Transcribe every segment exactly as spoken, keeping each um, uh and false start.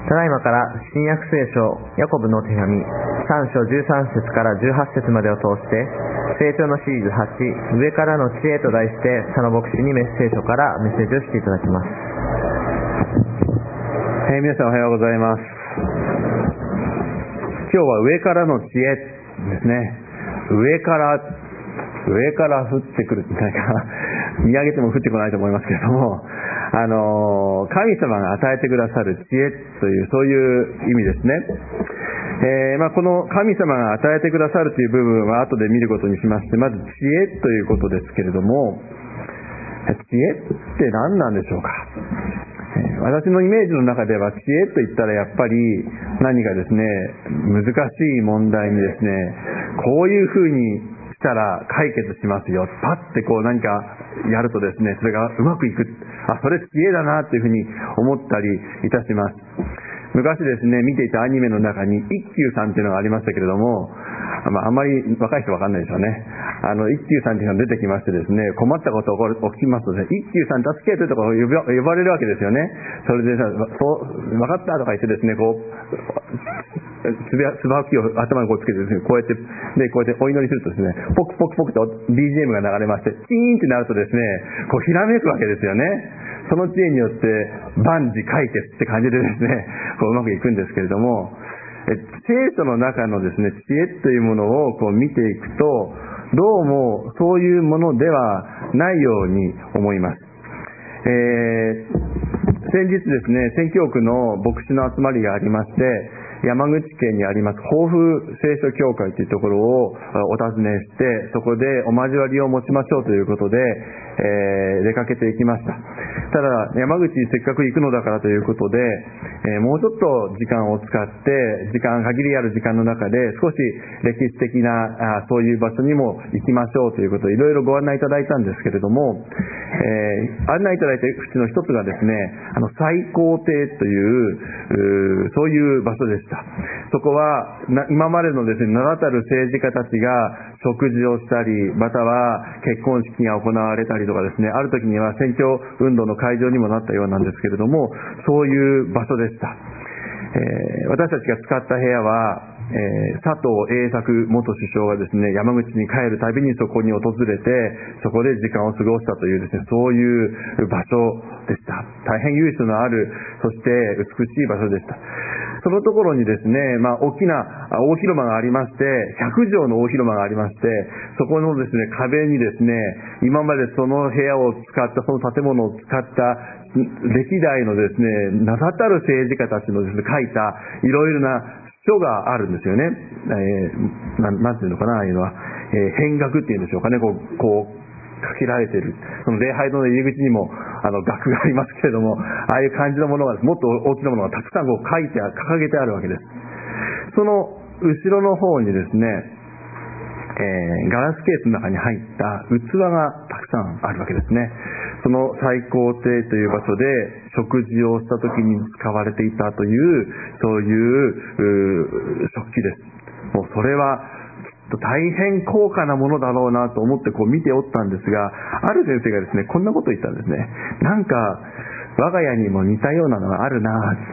ただいまから新約聖書ヤコブの手紙さん章じゅうさん節からじゅうはち節までを通して成長のシリーズはち上からの知恵と題して佐野牧師にメッセージからメッセージをしていただきます。 えー、皆さんおはようございます。今日は上からの知恵ですね。上から上から降ってくるって何か見上げても降ってこないと思いますけれども、あの神様が与えてくださる知恵というそういう意味ですね。えーまあ、この神様が与えてくださるという部分は後で見ることにしまして、まず知恵ということですけれども、知恵って何なんでしょうか。私のイメージの中では知恵といったらやっぱり何かですね、難しい問題にですね、こういうふうにしたら解決しますよ、パッてこう何かやるとですね、それがうまくいく、あ、それ知恵だなというふうに思ったりいたします。昔ですね、見ていたアニメの中に一休さんっていうのがありましたけれども、まあ、あんまり若い人わかんないでしょうね。あの一休さんっていうのが出てきましてですね、困ったことが起きますとですね、一休さん助けてとか呼ば呼ばれるわけですよね。それでさ、そう分かったとか言ってですね、こうつばつばきを頭にこうつけてですね、こうやってでこうやってお祈りするとですね、ポクポクポクと ビージーエム が流れまして、チーンってなるとですね、こうひらめくわけですよね。その知恵によって万事解決って感じでですね、こううまくいくんですけれども、え聖書の中のですね、知恵というものをこう見ていくと、どうもそういうものではないように思います。えー、先日ですね、宣教区の牧師の集まりがありまして、山口県にあります豊富聖書教会というところをお訪ねして、そこでお交わりを持ちましょうということで、えー、出かけていきました。ただ山口にせっかく行くのだからということで、えー、もうちょっと時間を使って時間限りある時間の中で少し歴史的なあそういう場所にも行きましょうということをいろいろご案内いただいたんですけれども、えー、案内いただいたうちの一つがですね、あの最高亭という、うそういう場所でした。そこはな今までのですね、名だたる政治家たちが食事をしたり、または結婚式が行われたりとかですね、ある時には選挙運動の会場にもなったようなんですけれども、そういう場所でした。えー、私たちが使った部屋は、えー、佐藤栄作元首相がですね、山口に帰るたびにそこに訪れて、そこで時間を過ごしたというですね、そういう場所でした。大変由緒のある、そして美しい場所でした。そのところにですね、まあ、大きな大広間がありまして、ひゃくじょうの大広間がありまして、そこのですね、壁にですね、今までその部屋を使った、その建物を使った歴代のですね、名だたる政治家たちのですね、書いたいろいろな書があるんですよね。えー、な, なんていうのかな、ああいうのは、えー、変額っていうんでしょうかね、こう、こうかけられている。その礼拝堂の入り口にもあの額がありますけれども、ああいう感じのものがもっと大きなものがたくさんこう書いて掲げてあるわけです。その後ろの方にですね、えー、ガラスケースの中に入った器がたくさんあるわけですね。その最高亭という場所で食事をした時に使われていたというそういう食器です。もうそれは大変高価なものだろうなと思ってこう見ておったんですが、ある先生がですね、こんなことを言ったんですね。なんか我が家にも似たようなのがあるな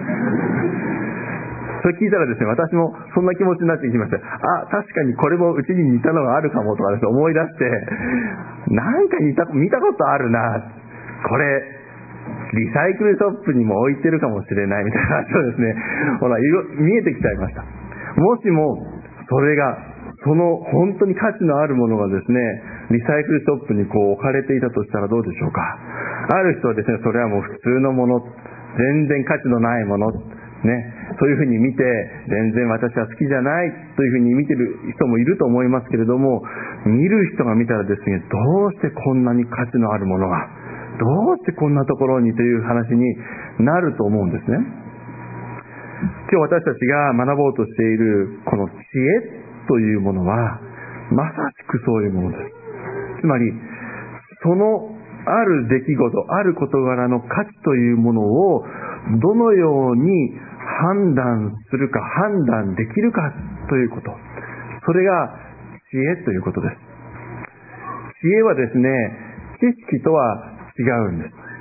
それ聞いたらですね、私もそんな気持ちになってきました。あ、確かにこれもうちに似たのがあるかもとかですね、思い出して、なんか似た見たことあるな、これリサイクルショップにも置いてるかもしれないみたいな話をですね、ほら見えてきちゃいました。もしもそれがその本当に価値のあるものがですね、リサイクルショップにこう置かれていたとしたらどうでしょうか。ある人はですね、それはもう普通のもの、全然価値のないものね、そういうふうに見て、全然私は好きじゃないというふうに見てる人もいると思いますけれども、見る人が見たらですね、どうしてこんなに価値のあるものが、どうしてこんなところにという話になると思うんですね。今日私たちが学ぼうとしているこの知恵というものはまさしくそういうものです。つまりそのある出来事、ある事柄の価値というものをどのように判断するか、判断できるかということ、それが知恵ということです。知恵はですね、知識とは違うんです。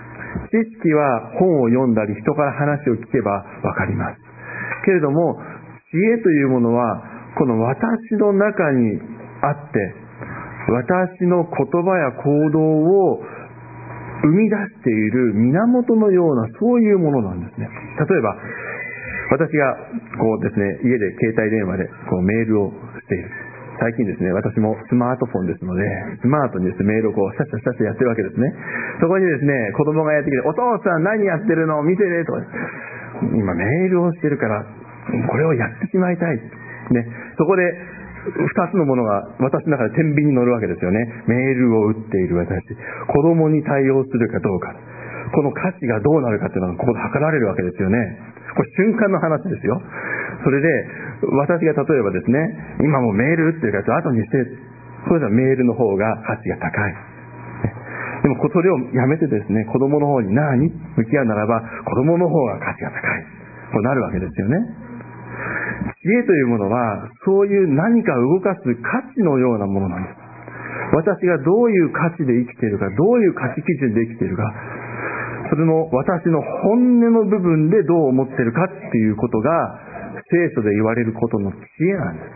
知識は本を読んだり人から話を聞けばわかります。けれども、知恵というものはこの私の中にあって、私の言葉や行動を生み出している源のような、そういうものなんですね。例えば私がこうですね、家で携帯電話でこうメールをしている。最近ですね、私もスマートフォンですので、スマートにですね、メールをこうシャッシャッシャッシャやってるわけですね。そこにですね、子供がやってきて、お父さん何やってるの見てねとか、今メールをしてるからこれをやってしまいたい、ね、そこで二つのものが私の中で天秤に乗るわけですよね。メールを打っている私、子供に対応するかどうか、この価値がどうなるかっていうのがここで測られるわけですよね。これ瞬間の話ですよ。それで私が例えばですね、今もうメール打ってるから後にして、それではメールの方が価値が高い。でもそれをやめてですね、子供の方に何向き合うならば、子供の方が価値が高い、こうなるわけですよね。知恵というものはそういう何か動かす価値のようなものなんです。私がどういう価値で生きているか、どういう価値基準で生きているか、それの私の本音の部分でどう思っているかっていうことが聖書で言われることの知恵なんです。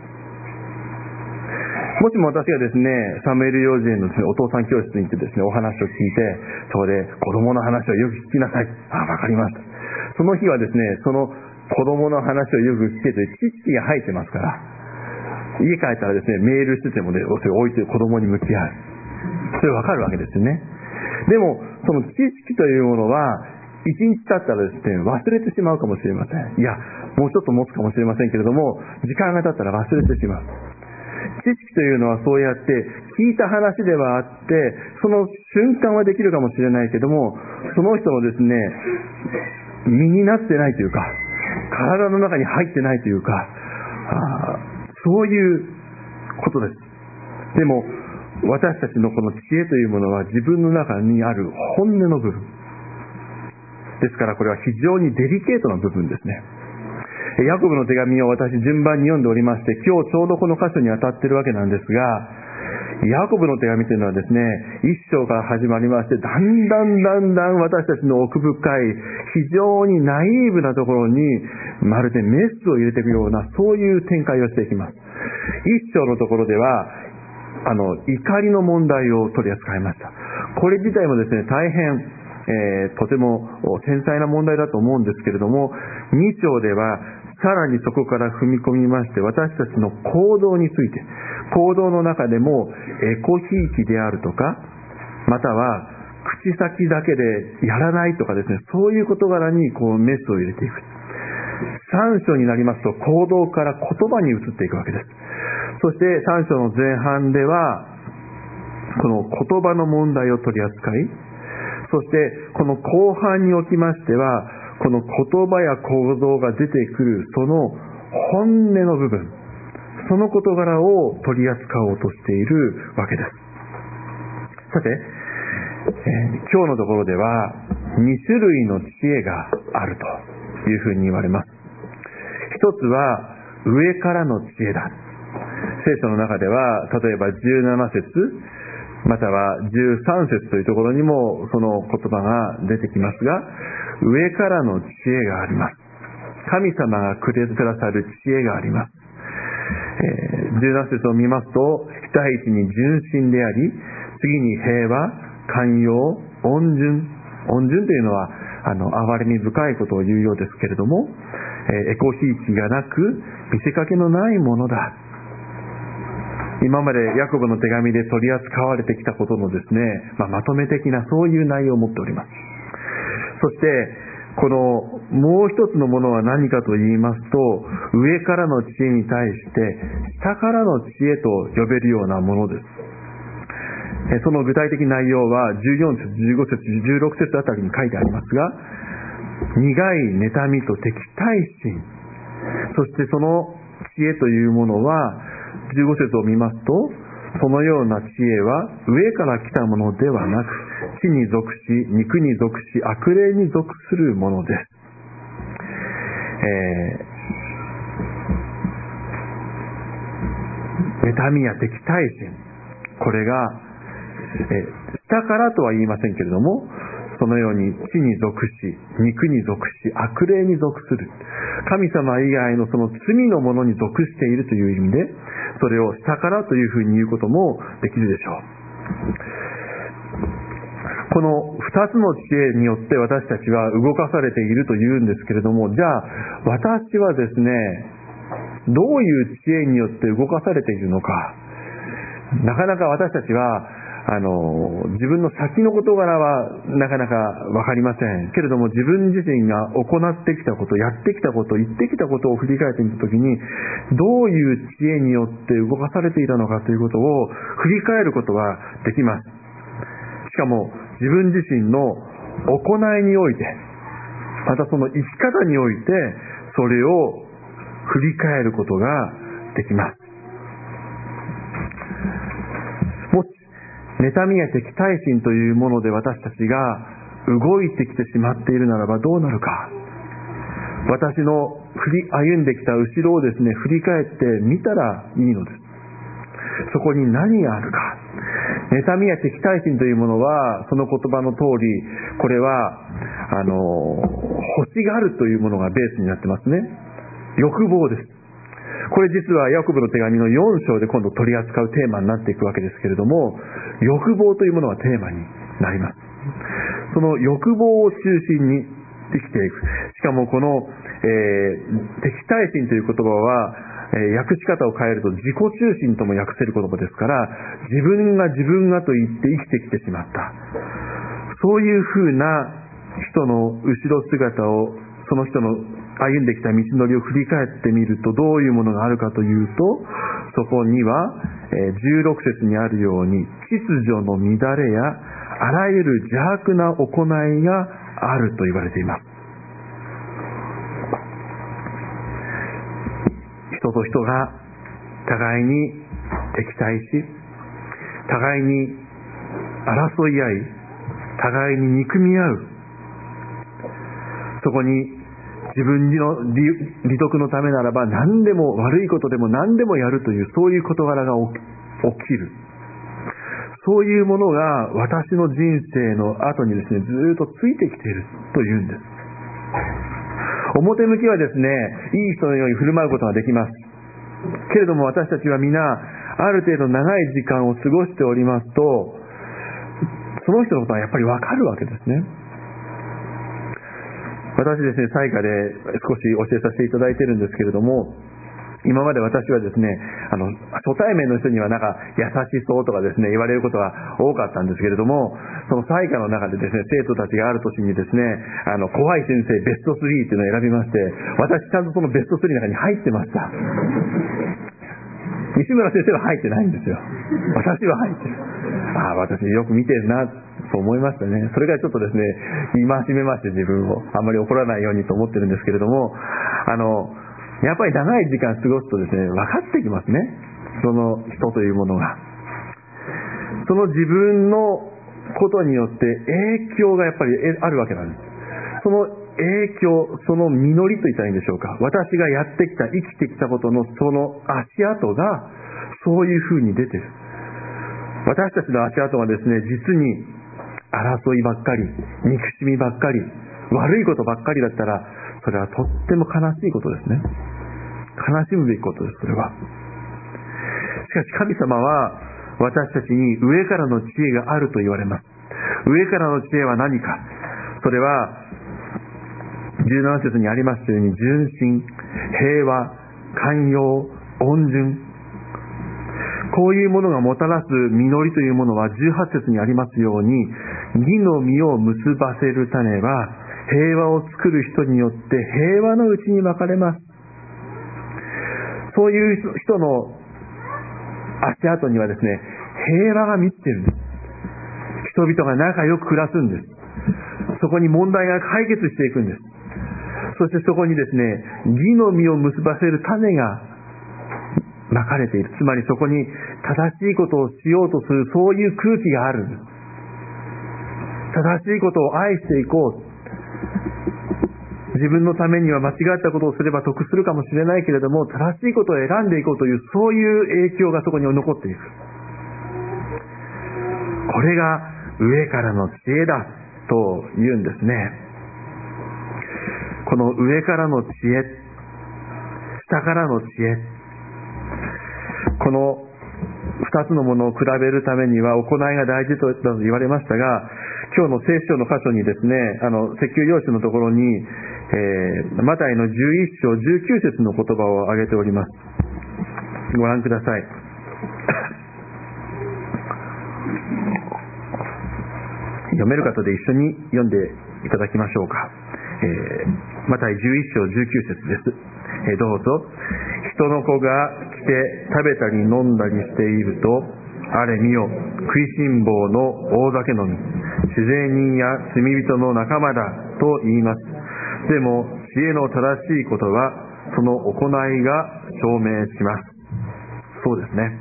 もしも私がですね、サムエル幼稚園のですね、お父さん教室に行ってですね、お話を聞いて、そこで子供の話をよく聞きなさい。ああ、わかりました。その日はですね、その子供の話をよく聞けという知識が入ってますから、家帰ったらですね、メールしててもね、それを置いて子供に向き合う。それわかるわけですよね。でも、その知識というものは、一日経ったらですね、忘れてしまうかもしれません。いや、もうちょっと持つかもしれませんけれども、時間が経ったら忘れてしまう。知識というのはそうやって聞いた話ではあって、その瞬間はできるかもしれないけども、その人のですね、身になってないというか、体の中に入ってないというか、あそういうことです。でも私たちのこの知恵というものは自分の中にある本音の部分ですから、これは非常にデリケートな部分ですね。ヤコブの手紙を私順番に読んでおりまして、今日ちょうどこの箇所に当たっているわけなんですが、ヤコブの手紙というのはですね、一章から始まりまして、だんだんだんだん私たちの奥深い非常にナイーブなところにまるでメスを入れていくような、そういう展開をしていきます。一章のところではあの怒りの問題を取り扱いました。これ自体もですね、大変、えー、とても繊細な問題だと思うんですけれども、に章ではさらにそこから踏み込みまして、私たちの行動について、行動の中でもエコひいきであるとか、または口先だけでやらないとかですね、そういう事柄にこうメスを入れていく。さん章になりますと行動から言葉に移っていくわけです。そしてさん章の前半ではこの言葉の問題を取り扱い、そしてこの後半におきましてはこの言葉や行動が出てくるその本音の部分、その事柄を取り扱おうとしているわけです。さて、えー、今日のところではに種類の知恵があるというふうに言われます。一つは上からの知恵だ。聖書の中では例えばじゅうなな節またはじゅうさん節というところにもその言葉が出てきますが、上からの知恵があります。神様がくださる知恵があります。えー、じゅうなな節を見ますと、第一に純真であり、次に平和、寛容、温順。温順というのはあの憐れみ深いことを言うようですけれども、えー、エコひいきがなく見せかけのないものだ。今までヤコブの手紙で取り扱われてきたことのですね、まあ、まとめ的なそういう内容を持っております。そしてこのもう一つのものは何かと言いますと、上からの知恵に対して下からの知恵と呼べるようなものです。その具体的内容はじゅうよん節、じゅうご節、じゅうろく節あたりに書いてありますが、苦い妬みと敵対心、そしてその知恵というものはじゅうご節を見ますと、そのような知恵は上から来たものではなく、地に属し、肉に属し、悪霊に属するものです。えー、妬みや敵対心、これが、えー、下からとは言いませんけれども、 そのように地に属し、肉に属し、悪霊に属する。神様以外のその罪のものに属しているという意味で、それを下からというふうに言うこともできるでしょう。この二つの知恵によって私たちは動かされているというんですけれども、じゃあ私はですね、どういう知恵によって動かされているのか。なかなか私たちはあの自分の先の事柄はなかなかわかりませんけれども、自分自身が行ってきたこと、やってきたこと、言ってきたことを振り返ってみたときに、どういう知恵によって動かされていたのかということを振り返ることができます。しかも自分自身の行いにおいて、またその生き方において、それを振り返ることができます。もし妬みや敵対心というもので私たちが動いてきてしまっているならばどうなるか。私の振り歩んできた後ろをですね、振り返ってみたらいいのです。そこに何があるか。妬みや敵対心というものは、その言葉の通り、これはあの欲しがるというものがベースになってますね。欲望です。これ実はヤコブの手紙のよん章で今度取り扱うテーマになっていくわけですけれども、欲望というものがテーマになります。その欲望を中心に生きていく。しかもこの、えー、敵対心という言葉は、えー、訳し方を変えると自己中心とも訳せる言葉ですから、自分が自分がと言って生きてきてしまった。そういうふうな人の後ろ姿を、その人の歩んできた道のりを振り返ってみるとどういうものがあるかというと、そこにはじゅうろく節にあるように秩序の乱れやあらゆる邪悪な行いがあると言われています。人と人が互いに敵対し、互いに争い合い、互いに憎み合う。そこに自分の利得のためならば何でも悪いことでも何でもやるという、そういう事柄が起きる。そういうものが私の人生の後にですね、ずっとついてきているというんです。表向きはですね、いい人のように振る舞うことができます。けれども私たちは皆ある程度長い時間を過ごしておりますと、その人のことはやっぱりわかるわけですね。私ですね、災禍で少し教えさせていただいているんですけれども、今まで私はですね、あの初対面の人にはなんか優しそうとかですね言われることが多かったんですけれども、その災禍の中でですね、生徒たちがある年にですね、あの怖い先生ベストスリーっていうのを選びまして、私ちゃんとそのベストスリーの中に入ってました。西村先生は入ってないんですよ。私は入ってる。ああ、私よく見てるなと思いましたね。それからちょっとですね、戒めまして、自分をあんまり怒らないようにと思ってるんですけれども、あのやっぱり長い時間過ごすとですね、分かってきますね、その人というものが。その自分のことによって影響がやっぱりあるわけなんです。その影響、その実りと言ったらいいんでしょうか。私がやってきた、生きてきたことのその足跡がそういうふうに出てる。私たちの足跡がですね、実に争いばっかり、憎しみばっかり、悪いことばっかりだったら、それはとっても悲しいことですね。悲しむべきことです、それは。しかし神様は私たちに上からの知恵があると言われます。上からの知恵は何か。それはじゅうなな節にありますように、純真、平和、寛容、温順、こういうものがもたらす実りというものはじゅうはち節にありますように、義の実を結ばせる種は平和を作る人によって平和のうちにまかれます。そういう人の足跡にはですね、平和が満ちているんです。人々が仲良く暮らすんです。そこに問題が解決していくんです。そしてそこにですね、義の実を結ばせる種がまかれている。つまりそこに正しいことをしようとする、そういう空気があるんです。正しいことを愛していこう。自分のためには間違ったことをすれば得するかもしれないけれども、正しいことを選んでいこうという、そういう影響がそこに残っていく。これが上からの知恵だと言うんですね。この上からの知恵、下からの知恵、この二つのものを比べるためには行いが大事と言われましたが、今日の聖書の箇所にですね、あの説教用紙のところに、えー、マタイのじゅういっ章じゅうきゅう節の言葉を挙げております。ご覧ください。読める方で一緒に読んでいただきましょうか。えー、マタイじゅういっ章じゅうきゅう節です。えー、どうぞ。人の子が来て食べたり飲んだりしていると、あれ見よ、食いしん坊の大酒飲み、酒税人や罪人の仲間だと言います。でも知恵の正しいことはその行いが証明します。そうですね。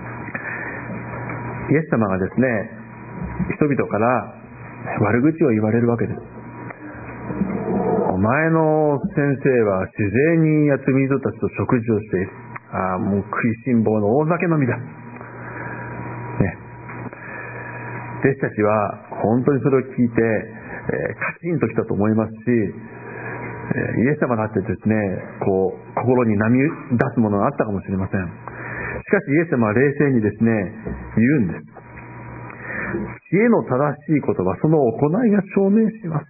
イエス様がですね、人々から悪口を言われるわけです。お前の先生は酒税人や罪人たちと食事をしている。ああ、もう食いしん坊の大酒飲みだ、ね、弟子たちは本当にそれを聞いて、えー、カチンときたと思いますし、えー、イエス様だってですね、こう心に波出すものがあったかもしれません。しかしイエス様は冷静にですね、言うんです。知恵の正しいことはその行いが証明します。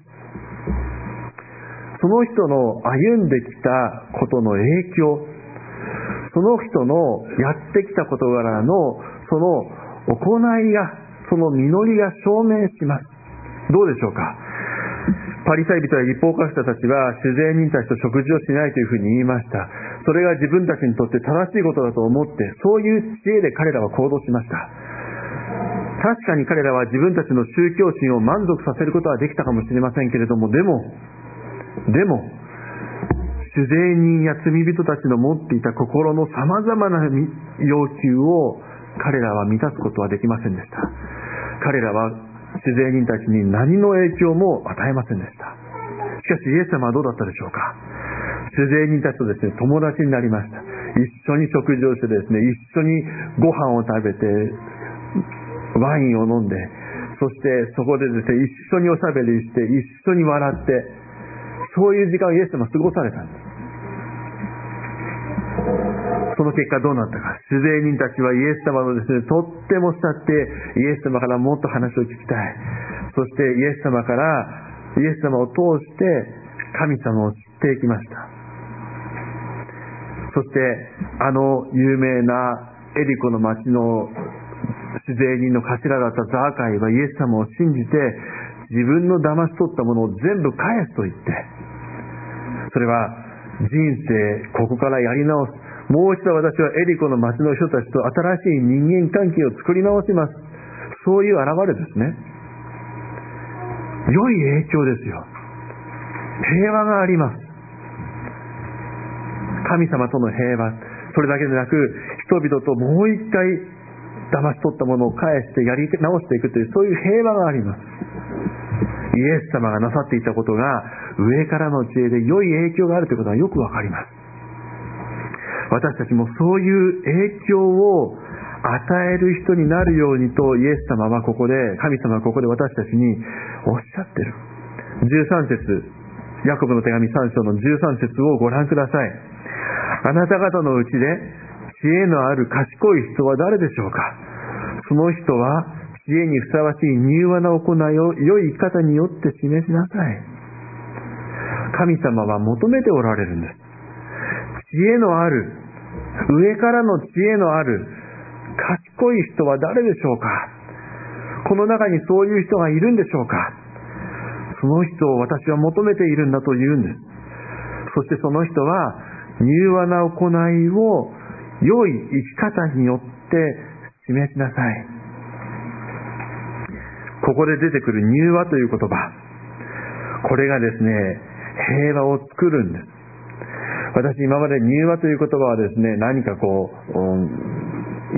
その人の歩んできたことの影響、その人のやってきた事柄のその行いが、その実りが証明します。どうでしょうか。パリサイ人や律法家者たちは酒税人たちと食事をしないというふうに言いました。それが自分たちにとって正しいことだと思って、そういう知恵で彼らは行動しました。確かに彼らは自分たちの宗教心を満足させることはできたかもしれませんけれども、でもでも酒税人や罪人たちの持っていた心のさまざまな要求を彼らは満たすことはできませんでした。彼らは酒税人たちに何の影響も与えませんでした。しかしイエス様はどうだったでしょうか。酒税人たちとですね、友達になりました。一緒に食事をしてですね、一緒にご飯を食べてワインを飲んで、そしてそこでですね、一緒におしゃべりして、一緒に笑って、そういう時間をイエス様は過ごされたんです。その結果どうなったか。酒税人たちはイエス様のですね、とっても慕ってイエス様からもっと話を聞きたい。そしてイエス様からイエス様を通して神様を知っていきました。そしてあの有名なエリコの町の酒税人の頭だったザーカイはイエス様を信じて、自分の騙し取ったものを全部返すと言って、それは人生ここからやり直す、もう一度私はエリコの町の人たちと新しい人間関係を作り直します、そういう現れですね。良い影響ですよ。平和があります。神様との平和、それだけでなく人々ともう一回騙し取ったものを返してやり直していくという、そういう平和があります。イエス様がなさっていたことが上からの知恵で良い影響があるということはよくわかります。私たちもそういう影響を与える人になるようにとイエス様はここで、神様はここで私たちにおっしゃっている。じゅうさん節、ヤコブの手紙さん章のじゅうさん節をご覧ください。あなた方のうちで知恵のある賢い人は誰でしょうか。その人は知恵にふさわしい柔和な行いを良い生き方によって示しなさい。神様は求めておられるんです。知恵のある、上からの知恵のある賢い人は誰でしょうか。この中にそういう人がいるんでしょうか。その人を私は求めているんだと言うんです。そしてその人は柔和な行いを良い生き方によって示しなさい。ここで出てくる柔和という言葉、これがですね、平和を作るんです。私今まで柔和という言葉はですね、何かこう、うん、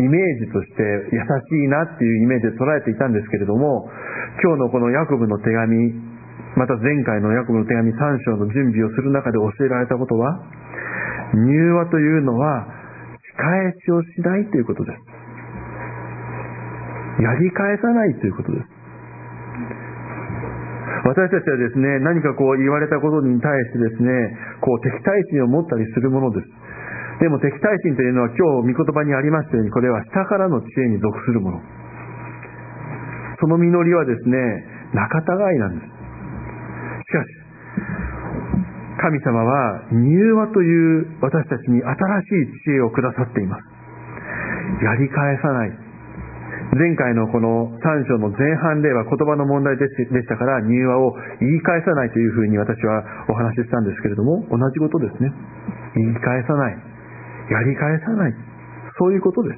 イメージとして優しいなっていうイメージで捉えていたんですけれども、今日のこのヤコブの手紙、また前回のヤコブの手紙さん章の準備をする中で教えられたことは、柔和というのは仕返しをしないということです。やり返さないということです。 私たちはですね、何かこう言われたことに対してですね、こう敵対心を持ったりするものです。でも敵対心というのは今日御言葉にありましたように、これは下からの知恵に属するもの。その実りはですね、仲違いなんです。しかし、神様は柔和という私たちに新しい知恵をくださっています。やり返さない。前回のこのさん章の前半では言葉の問題でしたから、柔和を言い返さないというふうに私はお話ししたんですけれども、同じことですね。言い返さない。やり返さない。そういうことです。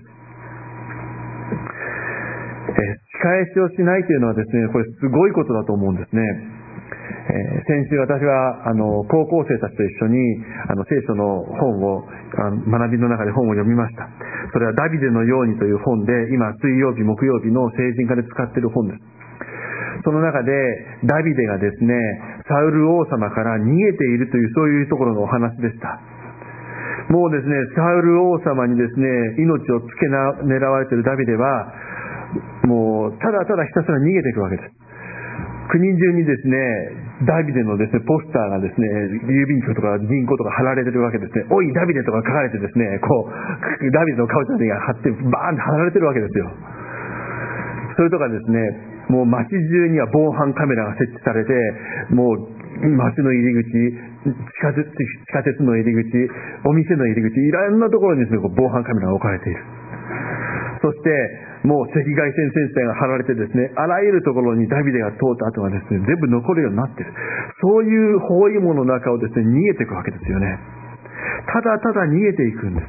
え仕返しをしないというのはですね、これすごいことだと思うんですね。えー、先週私はあの高校生たちと一緒にあの聖書の本をあの学びの中で本を読みました。それはダビデのようにという本で、今水曜日木曜日の聖人科で使っている本です。その中でダビデがですね、サウル王様から逃げているという、そういうところのお話でした。もうですね、サウル王様にですね、命をつけな狙われているダビデはもうただただひたすら逃げていくわけです。国中にですね、ダビデのですね、ポスターがですね、郵便局とか銀行とか貼られてるわけですね。おいダビデとか書かれてですね、こうダビデの顔写真が貼ってバーンと貼られてるわけですよ。それとかですね、もう街中には防犯カメラが設置されて、もう街の入り口、地下鉄、地下鉄の入り口、お店の入り口、いろんなところにですね、こう防犯カメラが置かれている。そしてもう赤外線センサーが貼られてですね、あらゆるところにダビデが通った跡がですね、全部残るようになっている。そういう包囲網の中をですね、逃げていくわけですよね。ただただ逃げていくんです。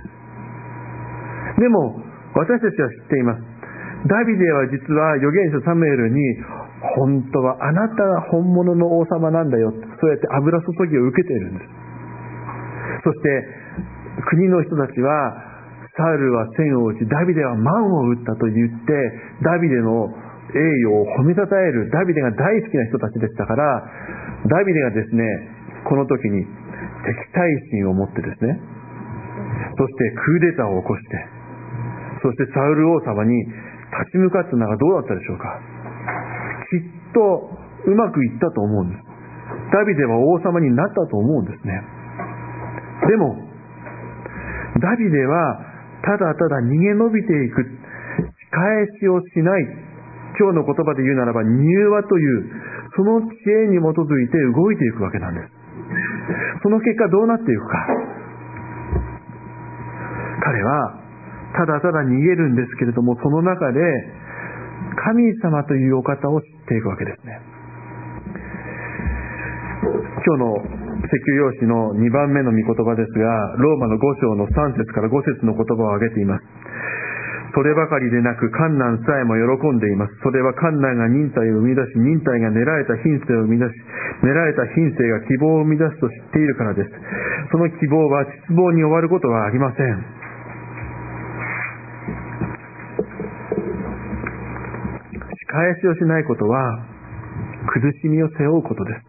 でも私たちは知っています。ダビデは実は預言者サムエルに、本当はあなたが本物の王様なんだよ、そうやって油注ぎを受けているんです。そして国の人たちは、サウルは千を打ち、ダビデは万を打ったと言って、ダビデの栄誉を褒めたたえる、ダビデが大好きな人たちでしたから、ダビデがですね、この時に敵対心を持ってですね、そしてクーデターを起こして、そしてサウル王様に立ち向かったのがどうだったでしょうか。きっとうまくいったと思うんです。ダビデは王様になったと思うんですね。でもダビデはただただ逃げ延びていく、仕返しをしない、今日の言葉で言うならば柔和というその知恵に基づいて動いていくわけなんです。その結果どうなっていくか。彼はただただ逃げるんですけれども、その中で神様というお方を知っていくわけですね。今日の説教用紙のにばんめの御言葉ですが、ローマのご章のさん節からご節の言葉を挙げています。そればかりでなく患難さえも喜んでいます。それは患難が忍耐を生み出し、忍耐が練られた品性を生み出し、練られた品性が希望を生み出すと知っているからです。その希望は失望に終わることはありません。仕返しをしないことは苦しみを背負うことです。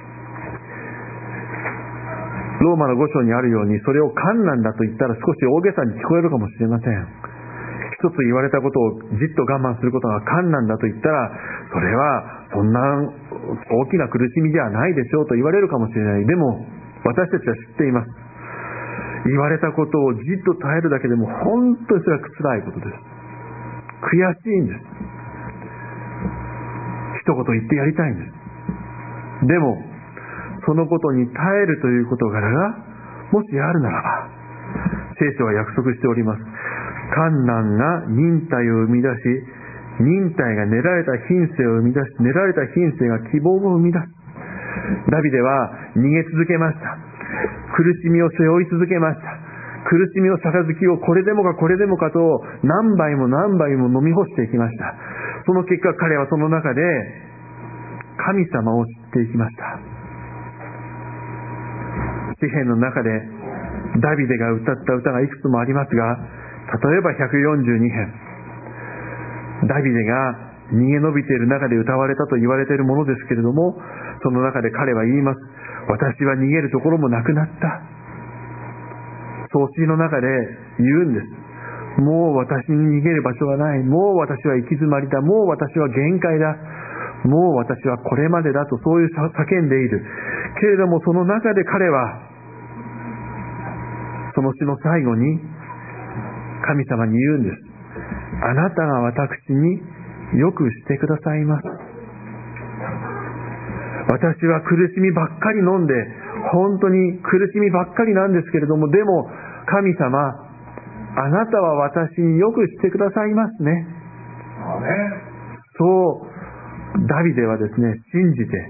ローマのご章にあるように、それを困難だと言ったら少し大げさに聞こえるかもしれません。一つ言われたことをじっと我慢することが困難だと言ったら、それはそんな大きな苦しみではないでしょうと言われるかもしれない。でも私たちは知っています。言われたことをじっと耐えるだけでも本当にそれは辛いことです。悔しいんです。一言言ってやりたいんです。でもそのことに耐えるという事柄がもしあるならば、聖書は約束しております。患難が忍耐を生み出し、忍耐が練られた品性を生み出し、練られた品性が希望を生み出す。ダビデは逃げ続けました。苦しみを背負い続けました。苦しみの杯をこれでもかこれでもかと何杯も何杯も飲み干していきました。その結果、彼はその中で神様を知っていきました。詩篇の中でダビデが歌った歌がいくつもありますが、例えばひゃくよんじゅうにへん、ダビデが逃げ延びている中で歌われたと言われているものですけれども、その中で彼は言います。私は逃げるところもなくなった。葬式の中で言うんです。もう私に逃げる場所はない。もう私は行き詰まりだ。もう私は限界だ。 もう私はこれまでだとそういう叫んでいる。けれどもその中で彼はその詩の最後に神様に言うんです。あなたが私によくしてくださいます。私は苦しみばっかり飲んで本当に苦しみばっかりなんですけれども、でも神様、あなたは私によくしてくださいますね。そうダビデはですね、信じて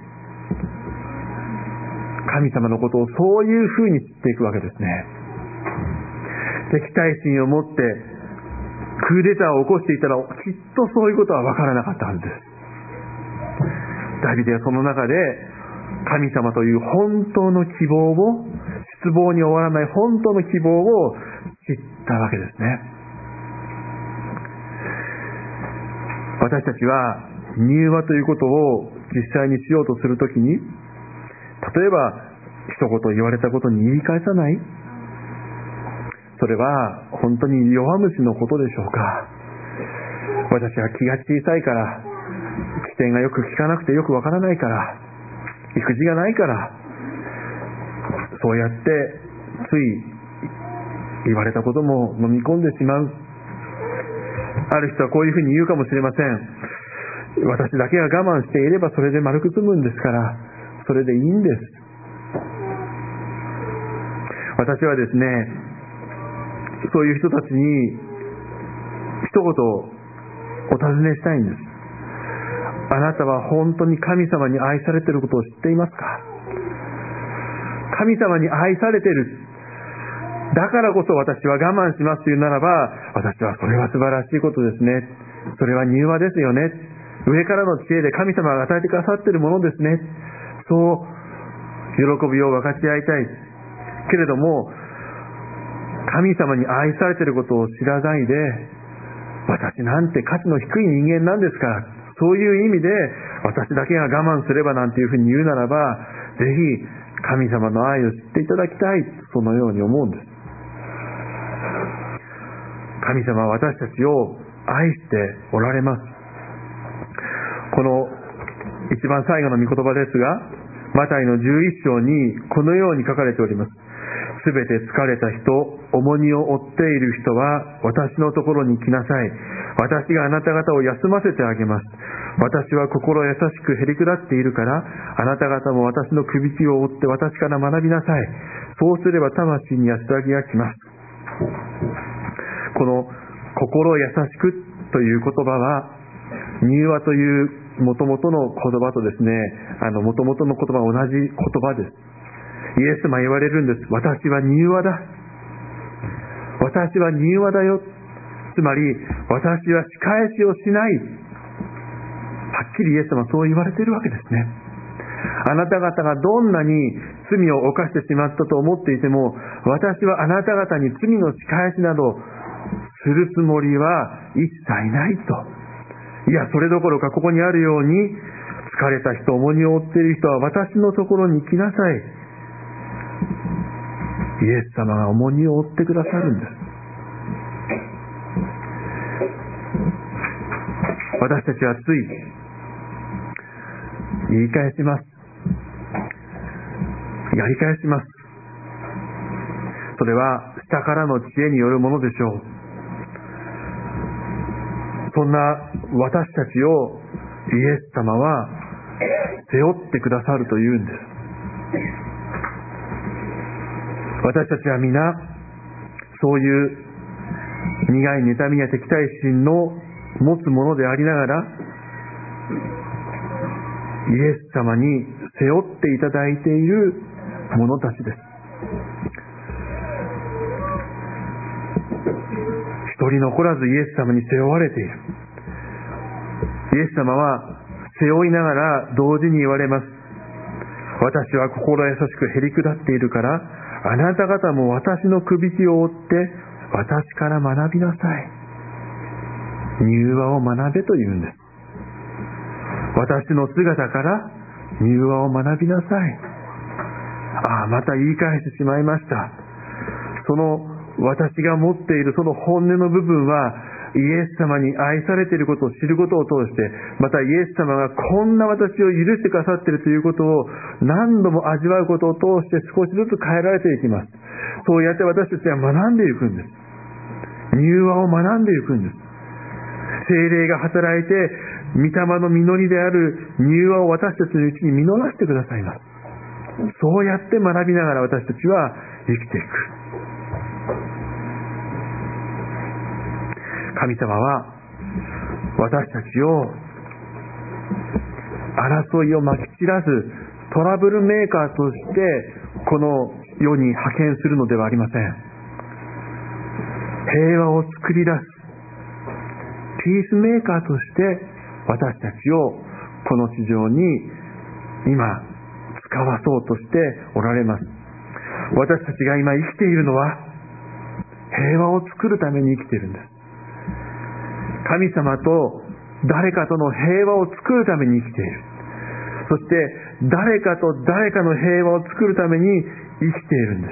神様のことをそういうふうに知っていくわけですね。敵対心を持ってクーデターを起こしていたらきっとそういうことは分からなかったはずです。ダビデはその中で神様という本当の希望を、失望に終わらない本当の希望を知ったわけですね。私たちは柔和ということを実際にしようとするときに、例えば一言言われたことに言い返さない、それは本当に弱虫のことでしょうか。私は気が小さいから、起点がよく聞かなくてよくわからないから、育児がないから、そうやってつい言われたことも飲み込んでしまう。ある人はこういうふうに言うかもしれません。私だけが我慢していればそれで丸く済むんですから、それでいいんです。私はですね、そういう人たちに一言お尋ねしたいんです。あなたは本当に神様に愛されていることを知っていますか？神様に愛されている。だからこそ私は我慢しますというならば、私はそれは素晴らしいことですね。それは柔和ですよね。上からの知恵で神様が与えてくださっているものですね。そう喜びを分かち合いたい。けれども神様に愛されていることを知らないで、私なんて価値の低い人間なんですから、そういう意味で私だけが我慢すればなんていうふうに言うならば、ぜひ神様の愛を知っていただきたい、そのように思うんです。神様は私たちを愛しておられます。この一番最後の御言葉ですが、マタイのじゅういっ章にこのように書かれております。すべて疲れた人、重荷を負っている人は私のところに来なさい。私があなた方を休ませてあげます。私は心優しくへりくだっているから、あなた方も私のくびきを追って私から学びなさい。そうすれば魂に安らぎが来ます。この心優しくという言葉は、柔和という元々の言葉とですね、あの元々の言葉は同じ言葉です。イエス様言われるんです。私は柔和だ。私は柔和だよ。つまり私は仕返しをしない。はっきりイエス様はそう言われているわけですね。あなた方がどんなに罪を犯してしまったと思っていても、私はあなた方に罪の仕返しなどするつもりは一切ないと。いや、それどころかここにあるように、疲れた人、重荷を負っている人は私のところに来なさい。イエス様が重荷を負ってくださるんです。私たちはつい言い返します。やり返します。それは下からの知恵によるものでしょう。そんな私たちをイエス様は背負ってくださるというんです。私たちは皆そういう苦い妬みや敵対心の持つものでありながら、イエス様に背負っていただいている者たちです。一人残らずイエス様に背負われている。イエス様は背負いながら同時に言われます。私は心優しくへりくだっているから、あなた方も私のくびきを追って私から学びなさい。柔和を学べというんです。私の姿から柔和を学びなさい。ああ、また言い返してしまいました。その私が持っているその本音の部分はイエス様に愛されていることを知ることを通して、またイエス様がこんな私を許してくださっているということを何度も味わうことを通して少しずつ変えられていきます。そうやって私たちは学んでいくんです。柔和を学んでいくんです。聖霊が働いて、御霊の実りである柔和を私たちのうちに実らせてくださいます。そうやって学びながら私たちは生きていく。神様は私たちを争いをまき散らすトラブルメーカーとしてこの世に派遣するのではありません。平和を作り出すピースメーカーとして私たちをこの地上に今使わそうとしておられます。私たちが今生きているのは平和を作るために生きているんです。神様と誰かとの平和を作るために生きている。そして誰かと誰かの平和を作るために生きているんです。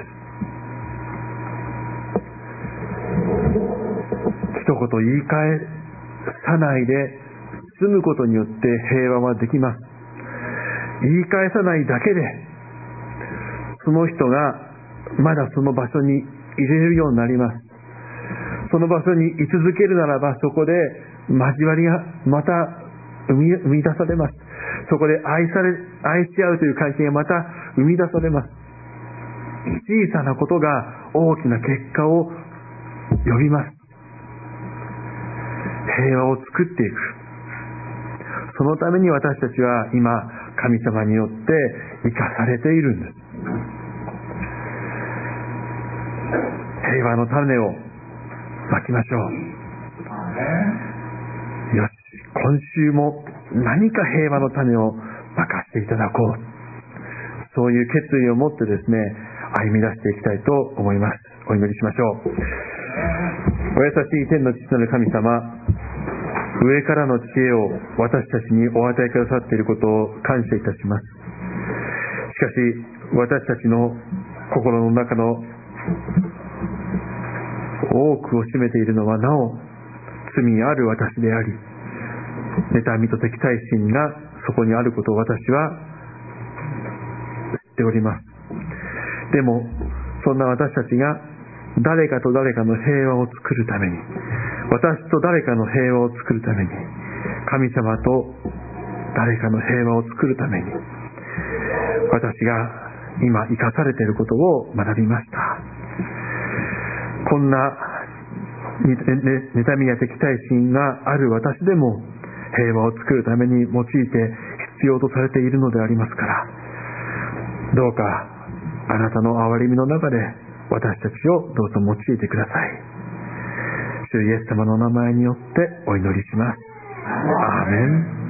一言言い返さないで済むことによって平和はできます。言い返さないだけでその人がまだその場所に入れるようになります。その場所に居続けるならばそこで交わりがまた生み、生み出されます。そこで愛され愛し合うという関係がまた生み出されます。小さなことが大きな結果を呼びます。平和を作っていく。そのために私たちは今神様によって生かされているんです。平和の種をまきましょう。よし、今週も何か平和の種をまかしていただこう。そういう決意を持ってですね、歩み出していきたいと思います。お祈りしましょう。お優しい天の父なる神様、上からの知恵を私たちにお与えくださっていることを感謝いたします。しかし私たちの心の中の多くを占めているのはなお罪ある私であり、妬みと敵対心がそこにあることを私は知っております。でもそんな私たちが誰かと誰かの平和を作るために、私と誰かの平和を作るために、神様と誰かの平和を作るために、私が今生かされていることを学びました。こんな妬みや敵対心がある私でも平和を作るために用いて必要とされているのでありますから、どうかあなたの憐れみの中で私たちをどうぞ用いてください。主イエス様の名前によってお祈りします。アーメン。